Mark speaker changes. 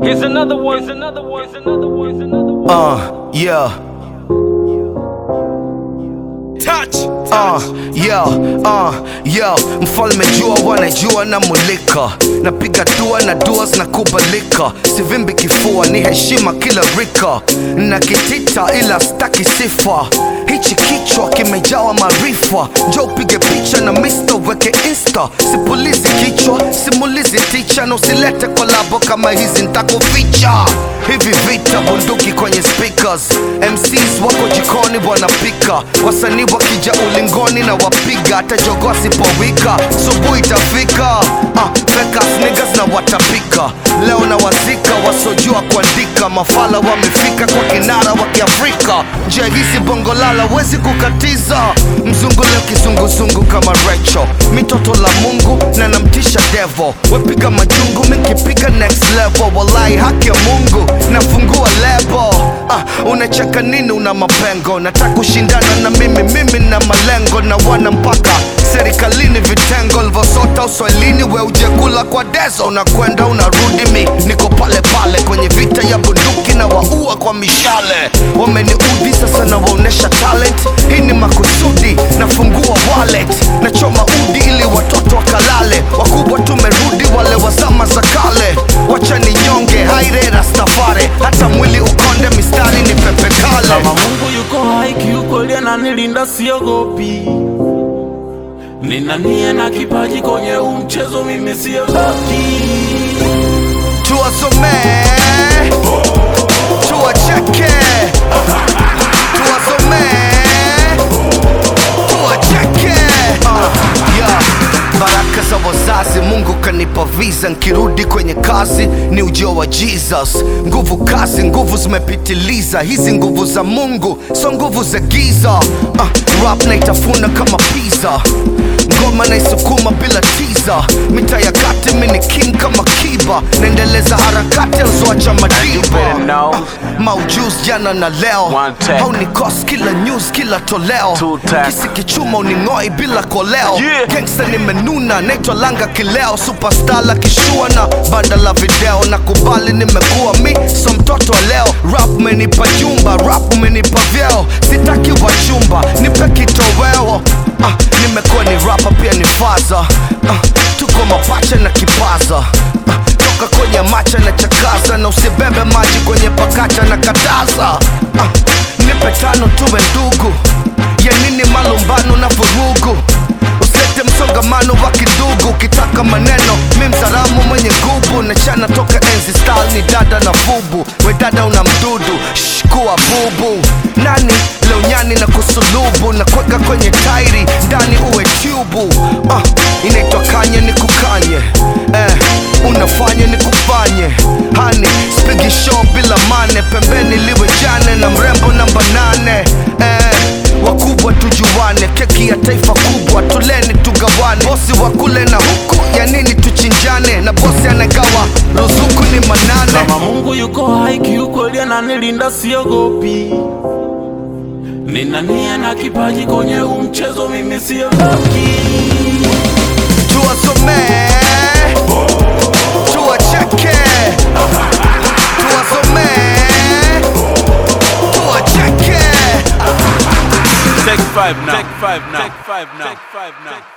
Speaker 1: Here's another one. Here's another one. Here's another one. Here's another one.
Speaker 2: Yeah.
Speaker 1: Touch.
Speaker 2: Yo, mfalme jua wanajua na mulika, napiga dua na duas na kubalika, sivimbi kifua ni heshima kila rika, na kitita ila staki sifa, hichi kichwa kimejawa marifa, njoo upige picha na mister weke insta, sipulizi kichwa, simulizi ticha, na usilete kolabo kama hizi ntakuficha, hivi vita bunduki kwenye speakers, MCs wako jikoni wanapika, wasanii wakija ulingoni na wapiga, hata jogoo sipowika, subuhi itafika. Fekas niggas na watapika, leo na wazika, wasojua kuandika, mafala wamefika kwa kinara wa kiafrika, njia hisi bongo lala wezi kukatiza, mzungu leo kizunguzungu kama Rachel, mitoto la Mungu na namtisha devil, wepiga majungu minkipiga next level, wallahi haki ya Mungu nafungua lebo. Unacheka nini una mapengo, nataka kushindana na mimi na malengo, na wana mpaka serikalini vitengo, livosota uswahilini we ujekula kwa dezo, unakwenda unarudi, mi niko pale pale kwenye vita ya bunduki na waua kwa mishale, wameniudhi sasa na waonesha talent, hii ni makusudi, nafungua wallet, nachoma udi ili watoto wakalale, wakubwa tumerudi wale wazama za kale, wacha ni nyonge haire rastafari, hata mwili ukonde mistari ni pepe kale.
Speaker 3: Kama Mungu yuko hai kiukweli ananilinda siogopi, nina nia na kipaji kwenye mchezo mimi siogopi,
Speaker 2: tuwasome tuwacheke tuwasome tuwacheke. Baraka za wazazi Mungu kanipa visa, nkirudi kwenye kazi ni ujio wa Jesus, nguvu kazi nguvu zimepitiliza, hizi nguvu za Mungu so nguvu za giza. Rap na itafuna kama pizza, ngoma na isukuma bila tiza, mita ya kati mini king kama Kiba, naendeleza harakati alizoacha Madiba. Maujuz jana na leo, hau ni cost kila news kila toleo, kisi kichuma uningoi bila koleo, gangsta nimenuna naitwa langa kileo, superstar la kishua na banda la video, na kubali nimekuwa mi so mtoto wa leo, rap menipa jumba, rap menipa vyeo, sitaki wachumba nipe kitoweo. Nimekuwa ni rapper pia ni faza, tuko mapacha na kipaza, toka kwenye macha na chakaza, na usibebe maji kwenye pakacha na kataza. Nipe tano tuwe ndugu, ya nini malumbano na vurugu, usilete msongamano wa kidugu, ukitaka maneno mi mzaramu mwenye nguvu, nachana toka enzi style ni dada na vubu, we dada una mdudu kuwa bubu, nani leo nyani na kusulubu, na kweka kwenye tairi ndani uwe tubu. Inaitwa kanye ni kukanye, unafanya ni kufanye, hani spigi show bila mane, pembeni liwe jane na mrembo namba 8. Wakubwa tujuwane, keki ya taifa kubwa tuleni tugawane, bosi wakule na huku ya nini tuchinjane, na bosi anagawa ruzuku ni manane.
Speaker 3: Kama Mungu yuko hai kiukweli ananilinda siogopi, nina nia na kipaji kwenye mchezo mimi siogopi,
Speaker 2: tuwasome tuwacheke tuwasome tuwacheke.
Speaker 1: Take 5 now. Take 5 now. Take 5 now. Take 5 now.